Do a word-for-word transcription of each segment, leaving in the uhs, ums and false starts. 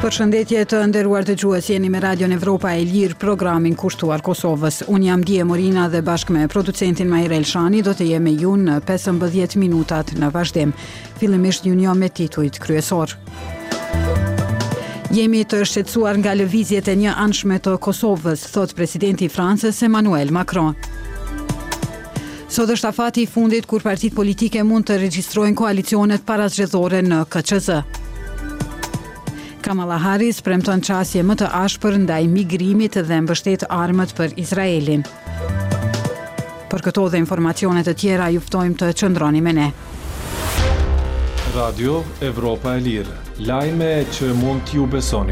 Përshëndetje të nderuar dëgjues, jeni me Radion Evropa e Lirë, programin kushtuar Kosovës. Unë jam Dije Morina dhe bashkë me producentin Majra Elshani do të jemi ju në pesëmbëdhjetë minutat në vazhdim. Fillimisht një njo me titujt kryesor. Jemi të shqetësuar nga lëvizjet e një anshme të Kosovës, thot presidenti i Francës Emmanuel Macron. Sot është afati i fundit kur partitë politike mund të regjistrojnë koalicionet parazgjedhore në K Q Z. Kamala Harris premton qasje më të ashpër ndaj migrimit dhe mbështet armët për Izraelin. Për këto dhe informacionet të tjera ju ftojmë të qëndroni me ne. Radio Evropa e Lirë, lajme që mund t'ju besoni.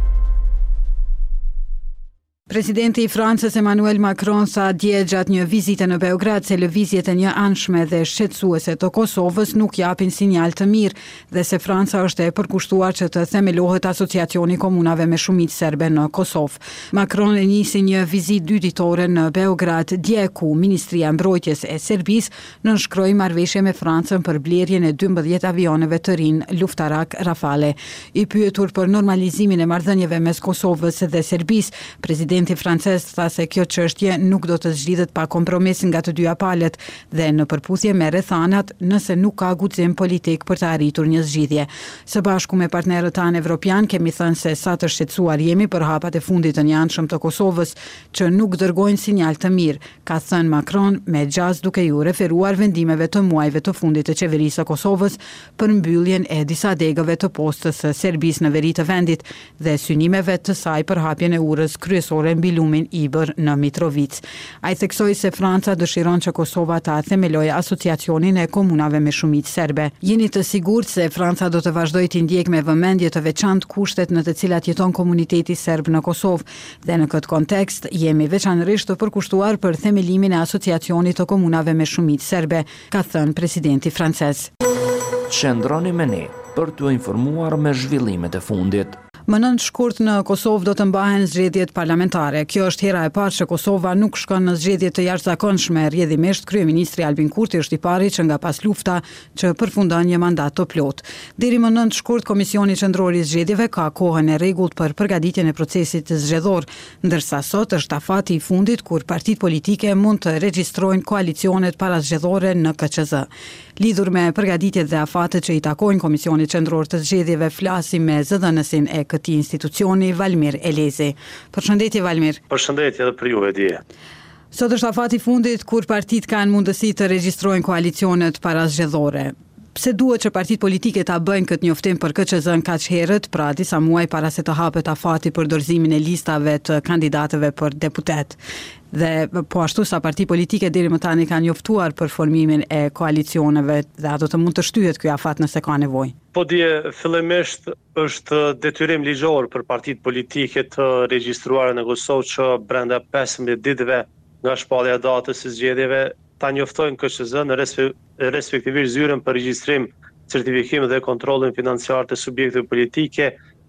Presidenti i Francës Emmanuel Macron tha dje gjatë një vizite në Beograd se lëvizjet e një anshme dhe shqetësuese të Kosovës nuk japin sinjal të mirë dhe se Franca është e përkushtuar që të themelohet asociacioni komunave me shumicë serbe në Kosovë. Macron e nisi një vizitë dy ditore në Beograd dje ku Ministria e Mbrojtjes e Serbisë nënshkroi marrëveshje me Francën për blerjen e dymbëdhjetë avioneve të rinj luftarak Rafale. I pyetur për normalizimin e marrëdhënieve mes Kosovës dhe Serbisë, presidenti Presidenti francez tha se kjo çështje nuk do të zgjidhet pa kompromis nga të dyja palët dhe në përputhje me rrethanat nëse nuk ka guxim politik për të arritur një zgjidhje. Së bashku me partnerët tanë evropian kemi thënë se sa të shqetësuar jemi për hapat e fundit të një anshëm të Kosovës që nuk dërgojnë sinjal të mirë, ka thënë Macron me gjaz duke ju referuar vendimeve të muajve të fundit të qeverisë së Kosovës për mbylljen e disa degëve të postës së Serbisë në veri të vendit dhe synimeve të saj për hapjen e urës kryesore mbi lumin Ibër në Mitrovic. Ai theksoi se Franca dëshiron që Kosova ta themelojë asociacionin e komunave me shumicë serbe. Jeni të sigurt se Franca do të vazhdojë të ndjekë me vëmendje të veçantë kushtet në të cilat jeton komuniteti serb në Kosovë dhe në këtë kontekst jemi veçanërisht të përkushtuar për themelimin e asociacionit të komunave me shumicë serbe, ka thënë presidenti francez. Qëndroni me ne për t'u informuar me zhvillimet e fundit. Më nëntë shkurt në Kosovë do të mbahen zgjedhjet parlamentare. Kjo është hera e parë që Kosova nuk shkon në zgjedhje të jashtëzakonshme. Rrjedhimisht kryeministri Albin Kurti është i pari që nga pas lufta që përfundon një mandat të plot. Deri më nëntë shkurt Komisioni Qendror i Zgjedhjeve ka kohën e rregullt për përgatitjen e procesit zgjedhor, ndërsa sot është afati i fundit kur partitë politike mund të regjistrojnë koalicionet parazgjedhore në K Q Z. Lidhur me përgatitjet dhe afatet që i takojnë Komisionit Qendror të Zgjedhjeve, flasim me zëdhënësin e këtij institucioni, Valmir Elezi. Përshëndetje Valmir. Përshëndetje edhe për juve Dije. Sot është afati i fundit kur partitë kanë mundësi të regjistrojnë koalicionet parazgjedhore. Pse duhet që partitë politike ta bëjnë këtë njoftim për K Q Z-n kaq herët, pra disa muaj para se të hapet afati për dorëzimin e listave të kandidatëve për deputet? Dhe po ashtu sa parti politike deri më tani kanë njoftuar për formimin e koalicioneve dhe ato të mund të shtyhet ky afat nëse ka nevojë. Po dje, fillimisht është detyrim ligjor për partitë politike të regjistruara në Kosovë që brenda pesëmbëdhjetë ditëve nga shpallja e datës së zgjedhjeve ta njoftojnë K Q Z në respektivisht zyrën për regjistrim, certifikim dhe kontrollin financiar të subjekteve politike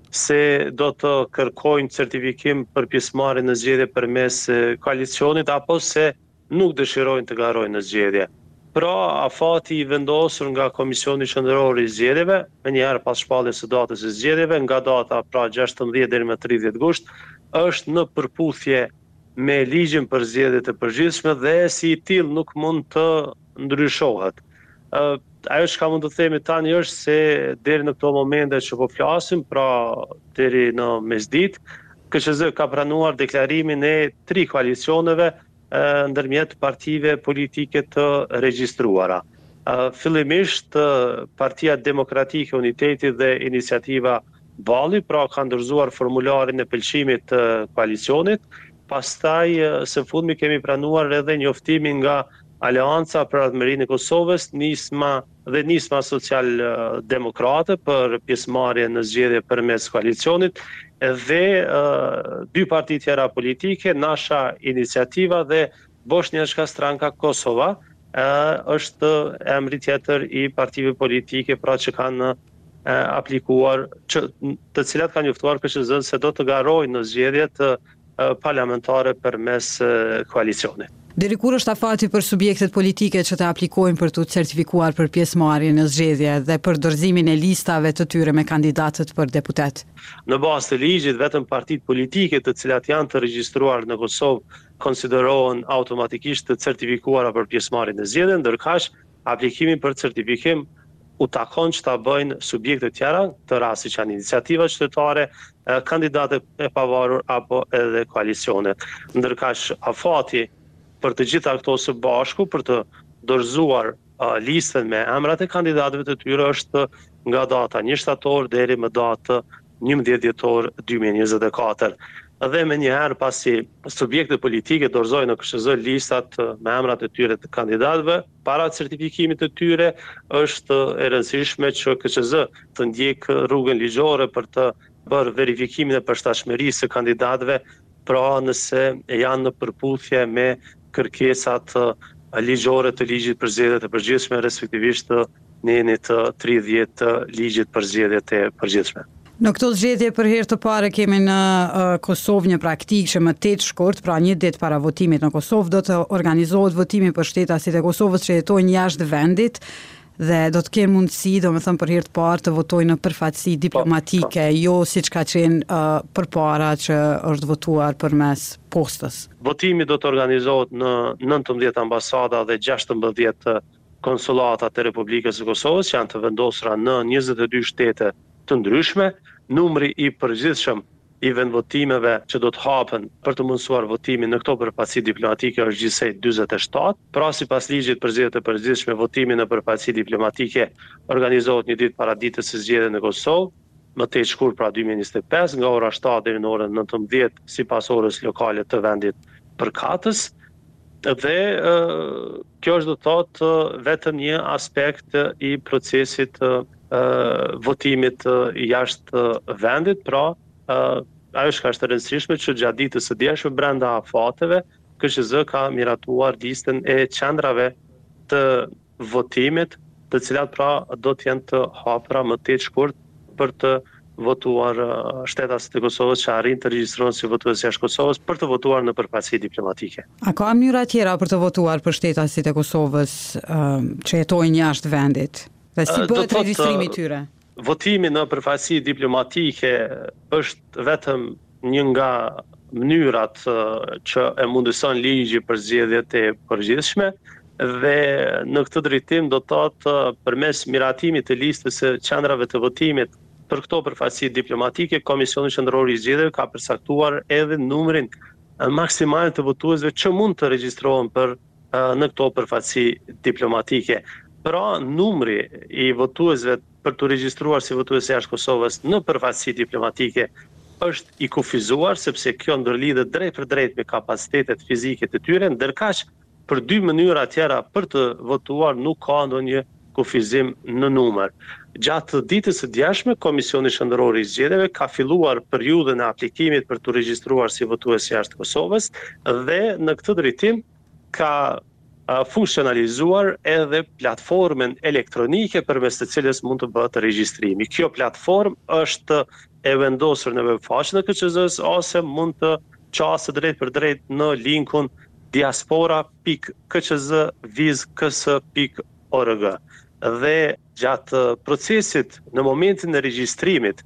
se do të kërkojnë certifikim për pjesëmarrje në zgjedhje përmes koalicionit apo se nuk dëshirojnë të garojnë në zgjedhje. Pra, afati i vendosur nga Komisioni Qendror i Zgjedhjeve, më njëherë pas shpalljes së datës së zgjedhjeve, nga data pra gjashtëmbëdhjetë deri më tridhjetë gusht, është në përputhje me ligjin për zgjedhjet e përgjithshme dhe si i tillë nuk mund të ndryshohet. Uh, ajo që ka mund të themi tani është se deri në këto momente që po flasim, pra deri në mesditë, K Q Z ka pranuar deklarimin e tri koalicioneve uh, ndërmjet partive politike të regjistruara. Uh, fillimisht uh, Partia Demokratike Uniteti dhe Iniciativa Balli, pra ka ndërzuar formularin e pëlqimit të uh, koalicionit. Pastaj së fundmi kemi pranuar edhe njoftimin nga Aleanca për Ardhmërinë e Kosovës, Nisma dhe Nisma Social-Demokrate për pjesëmarrje në zgjedhje përmes koalicionit dhe uh, dy parti tjera politike, Nasha Iniciativa dhe Bošnjačka Stranka Kosova, uh, është emri tjetër i partive politike pra që kanë uh, aplikuar, që, të cilat kanë njoftuar K Q Z-n se do të garojnë në zgjedhjet uh, parlamentare përmes koalicionit. Deri kur është afati për subjektet politike që të aplikojnë për të certifikuar për pjesëmarrje në zgjedhje dhe për dorëzimin e listave të tyre me kandidatët për deputet? Në bazë të ligjit, vetëm partitë politike të cilat janë të regjistruar në Kosovë konsiderohen automatikisht të certifikuara për pjesëmarrje në zgjedhje, ndërkaq aplikimin për certifikim u takon që ta bëjnë subjekte tjera, të rasti që janë iniciativa qytetare, kandidatë e pavarur apo edhe koalicione. Ndërkaq afati për të gjitha këto së bashku, për të dorëzuar uh, listën me emrat e kandidatëve të tyre është nga data një shtator deri më datë njëmbëdhjetë dhjetor dy mijë e njëzet e katër. Dhe me njëherë pasi subjekte politike dorëzojnë në K S Z listat me emrat e tyre të kandidatëve, para certifikimit të tyre është e rëndësishme që K S Z të ndjek rrugën ligjore për të bërë verifikimin e përshtatshmërisë së kandidatëve, pra nëse janë në përputhje me kërkesat ligjore të ligjit për zgjedhjet e përgjithshme, respektivisht të nenit tridhjetë të ligjit për zgjedhjet e përgjithshme. Në këto zgjedhje për herë të parë kemi në uh, Kosovë një praktikë që më tetë shkurt, pra një ditë para votimit në Kosovë do të organizohet votimi për shtetasit e Kosovës që jetojnë jashtë vendit dhe do të kenë mundësi, do me thëmë për herë të parë, të votojnë në përfaqësi diplomatike, jo siç ka qenë uh, përpara që është votuar përmes postës. Votimi do të organizohet në nëntëmbëdhjetë ambasada dhe gjashtëmbëdhjetë konsulata të Republikës së Kosovës, që janë të vendosura në njëzet e dy shtete të ndryshme. Numri i përgjithshëm i vendvotimeve që do të hapen për të mundësuar votimin në këto përfaqësi diplomatike është gjithsej dyzet e shtatë. Pra sipas ligjit për zgjedhjet e përgjithshme, votimi në përfaqësi diplomatike organizohet një ditë para ditës së zgjedhjeve në Kosovë, më tej shkurt pra dy mijë e njëzet e pesë, nga ora shtatë deri në orën nëntëmbëdhjetë sipas orës lokale të vendit përkatës. Dhe uh, kjo është do të thotë uh, vetëm një aspekt uh, i procesit uh, uh, votimit uh, jashtë uh, vendit, pra uh, ajo që është e rëndësishme që gjatë ditës së djeshme brenda afateve, K S Z ka miratuar listën e qendrave të votimit, të cilat pra do të jenë të hapura më tetë shkurt për të votuar uh, shtetasit e Kosovës që arrin të regjistrohen si votues jashtë Kosovës për të votuar në përfaqësi diplomatike. A ka mënyra tjera për të votuar për shtetasit e Kosovës uh, që jetojnë jashtë vendit? Dhe si bëhet uh, regjistrimi i tyre? Votimi në përfaqësi diplomatike është vetëm një nga mënyrat uh, që e mundëson ligji për zgjedhjet e përgjithshme dhe në këtë drejtim do të thotë uh, përmes miratimit të listës së qendrave të votimit për këto përfaqësi diplomatike, Komisioni Qendror i Zgjedhjeve ka përcaktuar edhe numrin maksimal të votuesve që mund të regjistrohen për uh, në këto përfaqësi diplomatike. Pra, numri i votuesve për të regjistruar si votues jashtë Kosovës në përfaqësi diplomatike është i kufizuar, sepse kjo ndërlidhet drejt për drejt me kapacitetet fizike të tyre, ndërkaq për dy mënyra tjera për të votuar nuk ka ndonjë kufizim në numër. Gjatë ditës së djeshme, Komisioni Qendror i Zgjedhjeve ka filluar periudhën e aplikimit për të regjistruar si votues jashtë Kosovës dhe në këtë drejtim ka funksionalizuar edhe platformën elektronike përmes të cilës mund të bëhet regjistrimi. Kjo platformë është e vendosur në webfaqen e K Q Z-s ose mund të qasë drejt për drejt në linkun diaspora pikë k q z viz k s pikë org. Dhe gjatë procesit në momentin e regjistrimit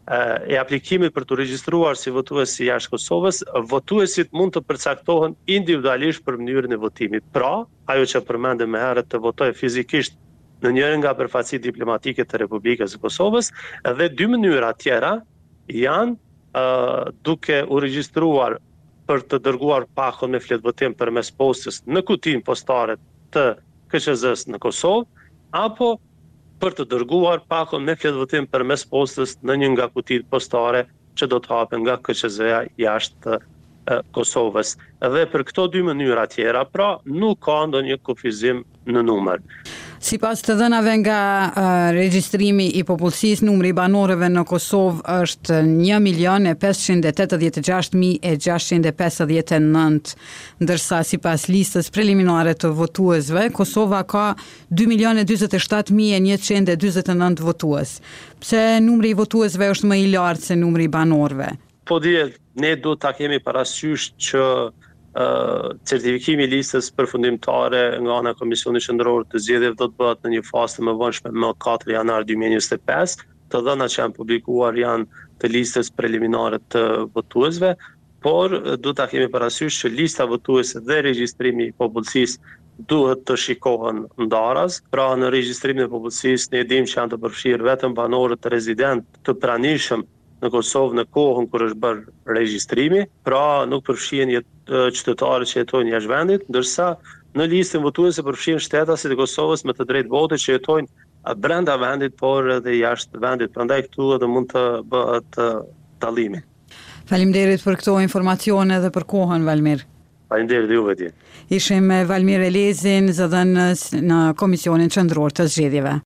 e aplikimit për të regjistruar si votues jashtë Kosovës, votuesit mund të përcaktohen individualisht për mënyrën e votimit. Pra, ajo që përmendëm më herët të votojë fizikisht në njërin nga përfaqësitë diplomatike të Republikës së Kosovës, dhe dy mënyra tjera janë uh, duke u regjistruar për të dërguar pakon me fletvotim përmes postës në kutinë postare të K Q Z-s në Kosovë, apo për të dërguar pakon me fletvotim përmes postës në një nga kutitë postare që do të hapen nga K Q Z-ja jashtë e, Kosovës. Dhe për këto dy mënyra tjera, pra nuk ka ndonjë kufizim në numër. Sipas të dhënave nga uh, regjistrimi i popullsisë, numri i banorëve në Kosovë është një milion e pesëqind e tetëdhjetë e gjashtë mijë e gjashtëqind e pesëdhjetë e nëntë, ndërsa sipas listës preliminare të votuesve, Kosova ka dy milion e dyzet e shtatë mijë e njëqind e dyzet e nëntë votues. Pse numri i votuesve është më i lartë se numri i banorëve? Po dihet, ne do ta kemi parasysh që uh, certifikimi i listës përfundimtare nga ana e Komisionit Qendror të Zgjedhjeve do të bëhet në një fazë të mëvonshme më katër janar dy mijë e njëzet e pesë. Të dhënat që janë publikuar janë të listës preliminare të votuesve, por duhet ta kemi parasysh që lista votuese dhe regjistrimi i popullsisë duhet të shikohen ndaras. Pra në regjistrimin e popullsisë ne dimë që janë të përfshirë vetëm banorët të rezident të pranishëm në Kosovë në kohën kur është bërë regjistrimi, pra nuk përfshihen qytetarët që jetojnë jashtë vendit, ndërsa në listën votuese përfshihen shtetasit e Kosovës me të drejtë vote që jetojnë brenda vendit, por edhe jashtë vendit. Prandaj këtu edhe mund të bëhet dallimi. Faleminderit për këto informacione dhe për kohën, Valmir. Faleminderit juve ti. Ishim me Valmir Elezin, zëdhënës në Komisionin Qendror të Zgjedhjeve.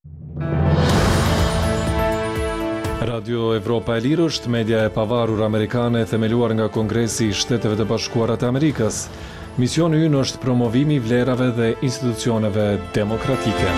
Radio Evropa e Lirë është media e pavarur amerikane themeluar nga Kongresi i Shteteve të Bashkuara të Amerikës. Misioni ynë është promovimi i vlerave dhe institucioneve demokratike.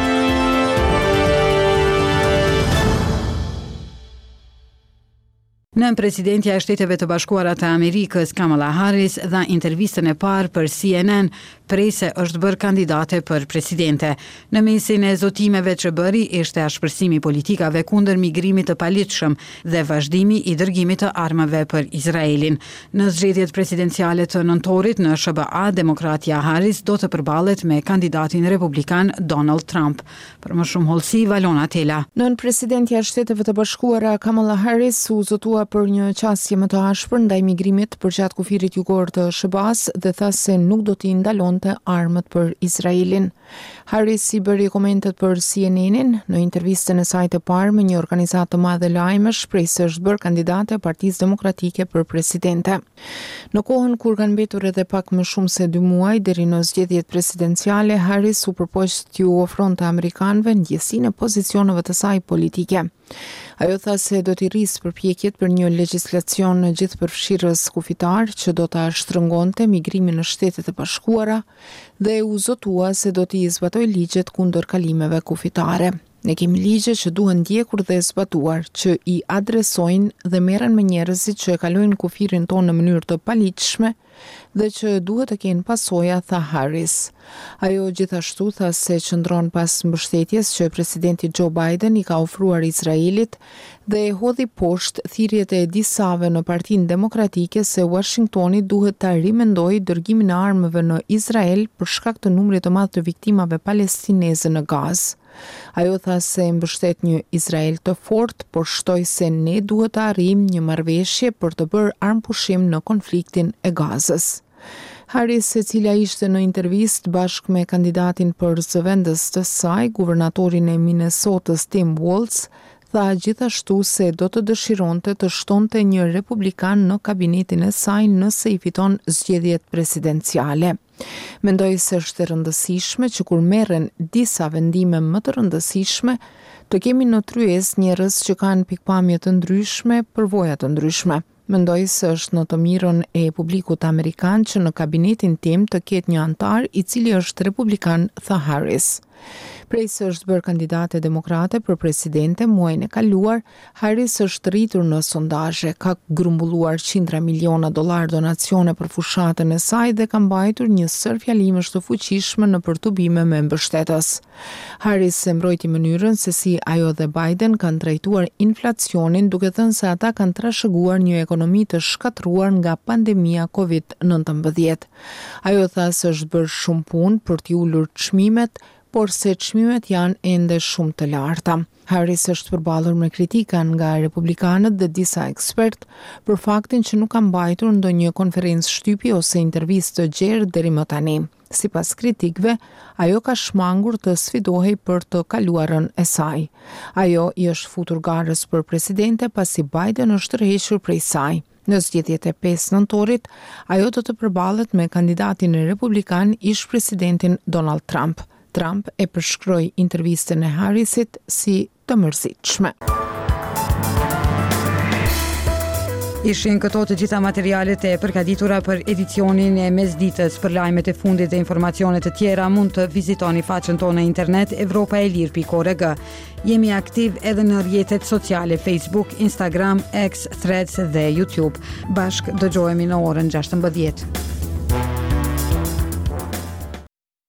Nën presidentja e Shteteve të Bashkuara të Amerikës, Kamala Harris, dha intervistën e parë për C N N, prej se është bërë kandidate për presidente. Në mesin e zotimeve që bëri ishte ashpërsimi politikave kundër migrimit të paligjshëm dhe vazhdimi i dërgimit të armëve për Izraelin. Në zgjedhjet presidenciale të nëntorit në S B A, demokratja Harris do të përballet me kandidatin republikan Donald Trump. Për më shumë hollësi, Valona Tela. Nën presidentja e Shteteve të Bashkuara, Kamala Harris u zotua për një qasje më të ashpër ndaj migrimit përgjatë kufirit jugor të S B A-s dhe tha se nuk do t'i ndalonte armët për Izraelin. Harris i bëri komentet për C N N-in në intervistën e saj të parë me një organizatë të madhe lajmesh, prej se është bërë kandidate e Partisë Demokratike për presidente. Në kohën kur kanë mbetur edhe pak më shumë se dy muaj deri në zgjedhjet presidenciale, Harris u përpoq t'ju ofronte amerikanëve ndjesinë e pozicioneve të saj politike. Ajo tha se do t'i rrisë përpjekjet për një legjislacion gjithëpërfshirës kufitar që do ta shtrëngonte migrimin në Shtetet e Bashkuara dhe u zotua se do t'i zbatoj ligjet kundër kalimeve kufitare. Ne kemi ligje që duhen ndjekur dhe zbatuar, që i adresojnë dhe merren me njerëzit që e kalojnë kufirin tonë në mënyrë të paligjshme dhe që duhet të kenë pasoja, tha Harris. Ajo gjithashtu tha se qëndron pas mbështetjes që presidenti Joe Biden i ka ofruar Izraelit dhe e hodhi poshtë thirrjet e disave në Partinë Demokratike se Washingtoni duhet ta rimendojë dërgimin e armëve në Izrael për shkak të numrit të madh të viktimave palestineze në Gazë. Ajo tha se mbështet një Izrael të fortë, por shtoi se ne duhet të arrijmë një marrëveshje për të bërë armpushim në konfliktin e Gazës. Harris, e cila ishte në intervistë bashkë me kandidatin për zëvendës të saj, guvernatorin e Minnesotës Tim Walz, tha gjithashtu se do të dëshironte të shtonte një republikan në kabinetin e saj nëse i fiton zgjedhjet presidenciale. Mendoj se është e rëndësishme që kur merren disa vendime më të rëndësishme, të kemi në tryezë njerëz që kanë pikpamje të ndryshme, përvoja të ndryshme. Mendoj se është në të mirën e publikut amerikan që në kabinetin tim të ketë një antar i cili është republikan, tha Harris. Prej se është bërë kandidate demokrate për presidente muajin e kaluar, Harris është rritur në sondazhe, ka grumbulluar qindra miliona dollar donacione për fushatën e saj dhe ka mbajtur një sër fjalimesh të fuqishme në përtubime me mbështetës. Harris e mbrojti mënyrën se si ajo dhe Biden kanë trajtuar inflacionin, duke thënë se ata kanë trashëguar një ekonomi të shkatruar nga pandemia covid nëntëmbëdhjetë. Ajo tha se është bërë shumë punë për t'i ulur çmimet, por se çmimet janë ende shumë të larta. Harris është përballur me kritika nga republikanët dhe disa ekspert për faktin që nuk ka mbajtur ndonjë konferencë shtypi ose intervistë të gjerë deri më tani. Sipas kritikëve, ajo ka shmangur të sfidohej për të kaluarën e saj. Ajo i është futur garës për presidente pasi Biden është tërhequr prej saj. Në zgjedhjet e pesë nëntorit, ajo do të përballet me kandidatin e republikan ish presidentin Donald Trump. Trump e përshkroi intervistën e Harrisit si të mërzitshme. Ishin këto të gjitha materialet e përgatitura për edicionin e mesditës. Për lajmet e fundit dhe informacionet të tjera mund të vizitoni faqen tonë në internet evropa e lir pikë org. Jemi aktiv edhe në rrjetet sociale Facebook, Instagram, X, Threads dhe YouTube. Bashk dëgjohemi në orën gjashtëmbëdhjetë.